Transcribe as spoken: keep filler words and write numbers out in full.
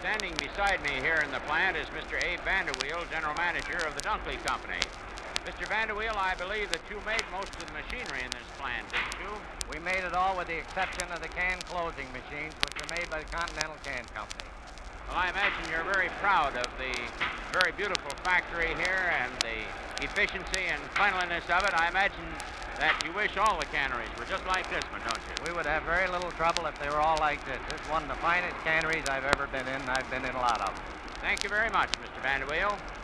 Standing beside me here in the plant is Mister Abe Vanderweel, General Manager of the Dunkley Company. Mister Vanderweel, I believe that you made most of the machinery in this plant, didn't you? We made it all with the exception of the can closing machines, which are made by the Continental Can Company. Well, I imagine you're very proud of the very beautiful factory here and the efficiency and cleanliness of it. I imagine that you wish all the canneries were just like this one, don't you? We would have very little trouble if they were all like this. This is one of the finest canneries I've ever been in, and I've been in a lot of them. Thank you very much, Mister Vanderweel.